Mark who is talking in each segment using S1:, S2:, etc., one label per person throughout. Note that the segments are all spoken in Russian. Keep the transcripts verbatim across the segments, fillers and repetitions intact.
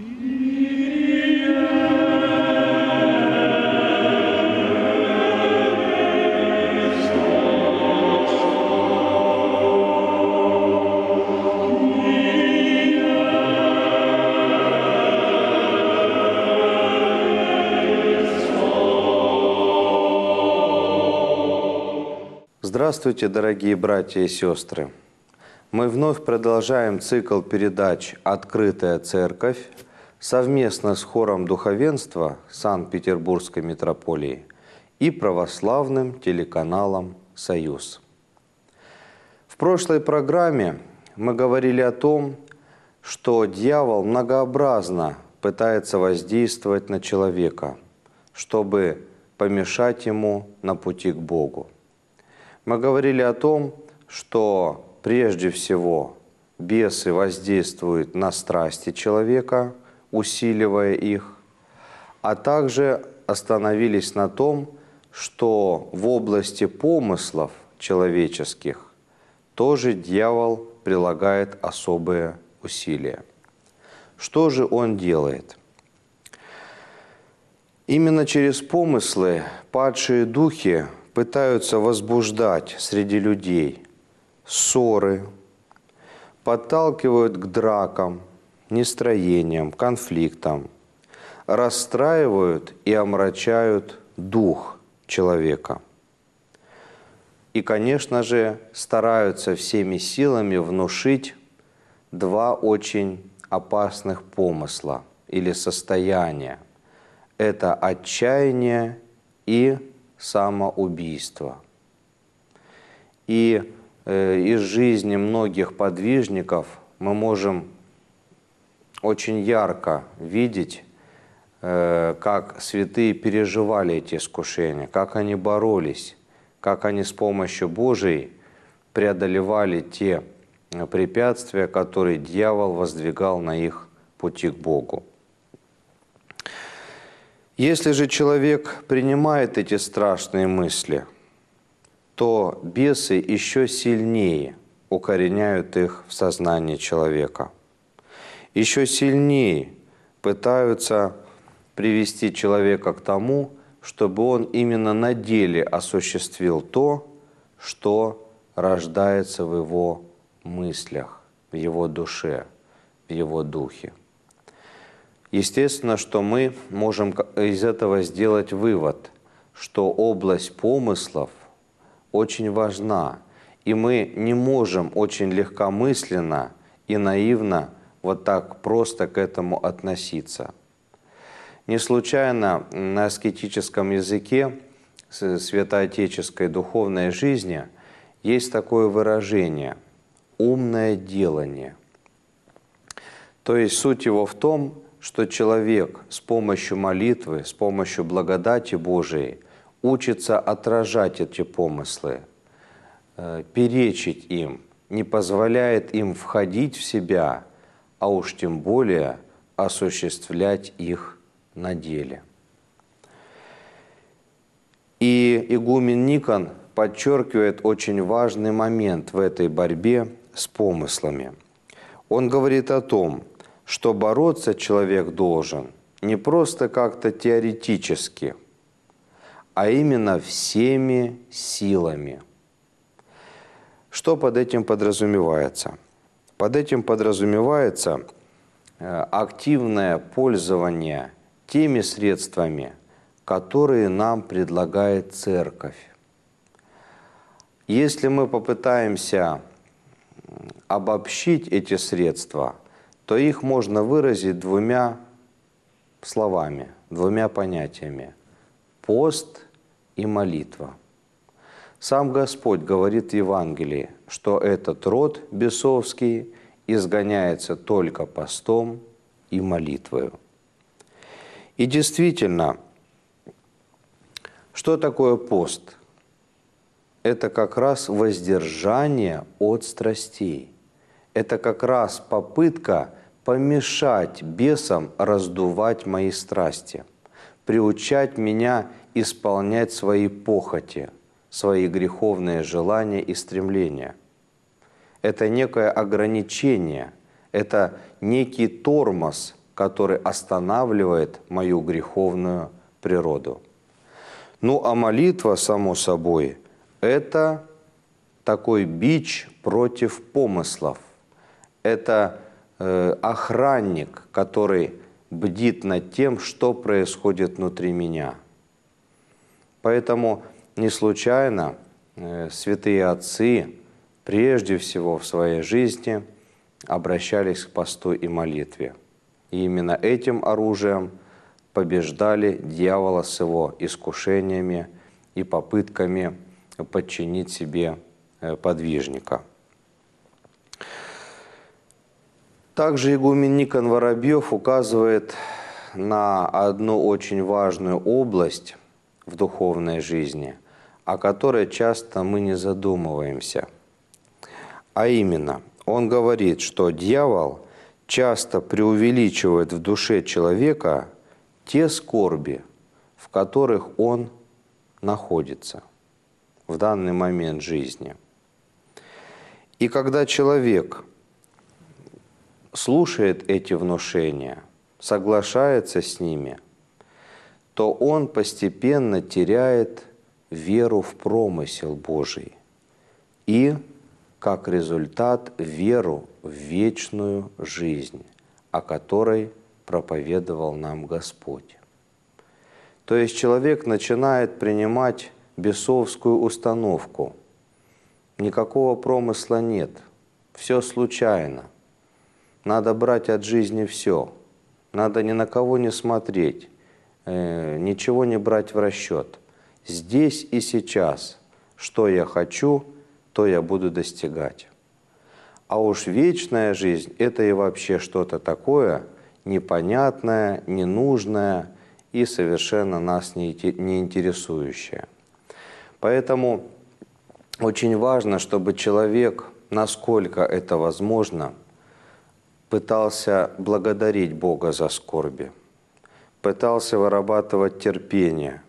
S1: Здравствуйте, дорогие братья и сестры! Мы вновь продолжаем цикл передач «Открытая Церковь» совместно с хором духовенства Санкт-Петербургской митрополии и православным телеканалом «Союз». В прошлой программе мы говорили о том, что дьявол многообразно пытается воздействовать на человека, чтобы помешать ему на пути к Богу. Мы говорили о том, что прежде всего бесы воздействуют на страсти человека, усиливая их, а также остановились на том, что в области помыслов человеческих тоже дьявол прилагает особые усилия. Что же он делает? Именно через помыслы падшие духи пытаются возбуждать среди людей ссоры, подталкивают к дракам, нестроениям, конфликтам, расстраивают и омрачают дух человека. И, конечно же, стараются всеми силами внушить два очень опасных помысла или состояния. Это отчаяние и самоубийство. И э, из жизни многих подвижников мы можем очень ярко видеть, э, как святые переживали эти искушения, как они боролись, как они с помощью Божией преодолевали те препятствия, которые дьявол воздвигал на их пути к Богу. Если же человек принимает эти страшные мысли, то бесы еще сильнее укореняют их в сознании человека. Еще сильнее пытаются привести человека к тому, чтобы он именно на деле осуществил то, что рождается в его мыслях, в его душе, в его духе. Естественно, что мы можем из этого сделать вывод, что область помыслов очень важна, и мы не можем очень легкомысленно и наивно вот так просто к этому относиться. Не случайно на аскетическом языке святоотеческой духовной жизни есть такое выражение «умное делание». То есть суть его в том, что человек с помощью молитвы, с помощью благодати Божией учится отражать эти помыслы, перечить им, не позволяет им входить в себя, а уж тем более осуществлять их на деле. И игумен Никон подчеркивает очень важный момент в этой борьбе с помыслами. Он говорит о том, что бороться человек должен не просто как-то теоретически, а именно всеми силами. Что под этим подразумевается? Под этим подразумевается активное пользование теми средствами, которые нам предлагает Церковь. Если мы попытаемся обобщить эти средства, то их можно выразить двумя словами, двумя понятиями – пост и молитва. Сам Господь говорит в Евангелии, что этот род бесовский изгоняется только постом и молитвою. И действительно, что такое пост? Это как раз воздержание от страстей. Это как раз попытка помешать бесам раздувать мои страсти, приучать меня исполнять свои похоти, свои греховные желания и стремления. Это некое ограничение, это некий тормоз, который останавливает мою греховную природу. Ну а молитва, само собой, это такой бич против помыслов. Это э, охранник, который бдит над тем, что происходит внутри меня. Поэтому не случайно э, святые отцы прежде всего в своей жизни обращались к посту и молитве. И именно этим оружием побеждали дьявола с его искушениями и попытками подчинить себе подвижника. Также игумен Никон Воробьев указывает на одну очень важную область в духовной жизни, о которой часто мы не задумываемся. А именно, он говорит, что дьявол часто преувеличивает в душе человека те скорби, в которых он находится в данный момент жизни. И когда человек слушает эти внушения, соглашается с ними, то он постепенно теряет веру в промысел Божий и, как результат, веру в вечную жизнь, о которой проповедовал нам Господь. То есть человек начинает принимать бесовскую установку. Никакого промысла нет, все случайно. Надо брать от жизни все, надо ни на кого не смотреть, э, ничего не брать в расчет. Здесь и сейчас, что я хочу, то я буду достигать. А уж вечная жизнь – это и вообще что-то такое непонятное, ненужное и совершенно нас не интересующее. Поэтому очень важно, чтобы человек, насколько это возможно, пытался благодарить Бога за скорби, пытался вырабатывать терпение,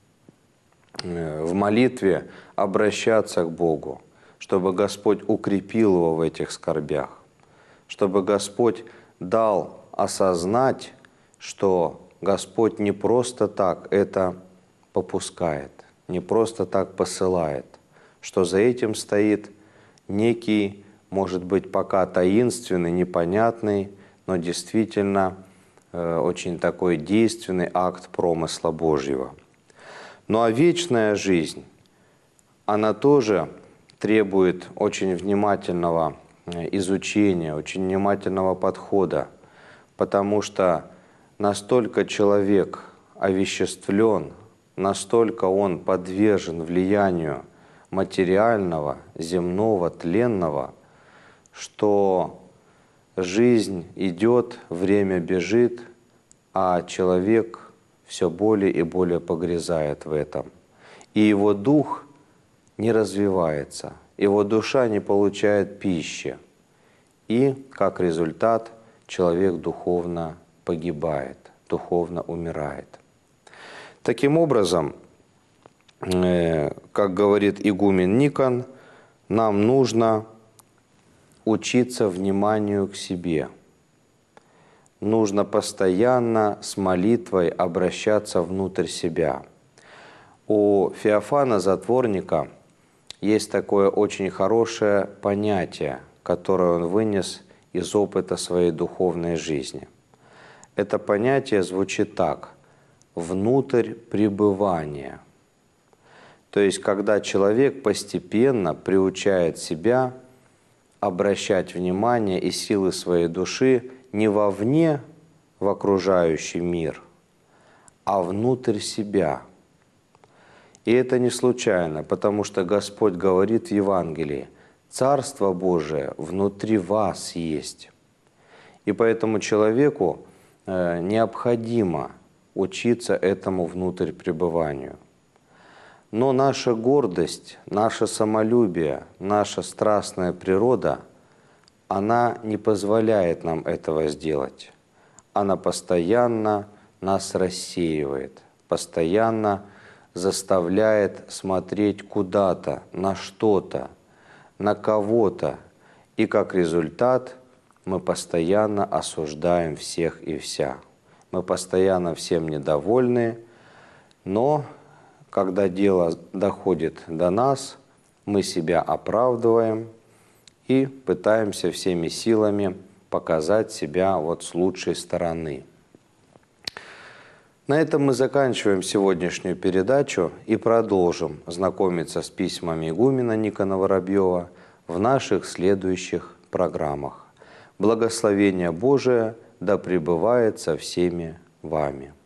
S1: в молитве обращаться к Богу, чтобы Господь укрепил его в этих скорбях, чтобы Господь дал осознать, что Господь не просто так это попускает, не просто так посылает, что за этим стоит некий, может быть, пока таинственный, непонятный, но действительно э, очень такой действенный акт промысла Божьего. Ну а вечная жизнь, она тоже требует очень внимательного изучения, очень внимательного подхода, потому что настолько человек овеществлен, настолько он подвержен влиянию материального, земного, тленного, что жизнь идет, время бежит, а человек все более и более погрязает в этом. И его дух не развивается, его душа не получает пищи. И, как результат, человек духовно погибает, духовно умирает. Таким образом, как говорит игумен Никон, нам нужно учиться вниманию к себе. Нужно постоянно с молитвой обращаться внутрь себя. У Феофана Затворника есть такое очень хорошее понятие, которое он вынес из опыта своей духовной жизни. Это понятие звучит так: внутрь пребывания. То есть, когда человек постепенно приучает себя обращать внимание и силы своей души не вовне, в окружающий мир, а внутрь себя. И это не случайно, потому что Господь говорит в Евангелии: Царство Божие внутри вас есть. И поэтому человеку необходимо учиться этому внутрь пребыванию. Но наша гордость, наше самолюбие, наша страстная природа, она не позволяет нам этого сделать. Она постоянно нас рассеивает, постоянно заставляет смотреть куда-то, на что-то, на кого-то. И как результат мы постоянно осуждаем всех и вся. Мы постоянно всем недовольны, но когда дело доходит до нас, мы себя оправдываем и пытаемся всеми силами показать себя вот с лучшей стороны. На этом мы заканчиваем сегодняшнюю передачу и продолжим знакомиться с письмами игумена Никона Воробьева в наших следующих программах. Благословение Божие да пребывает со всеми вами.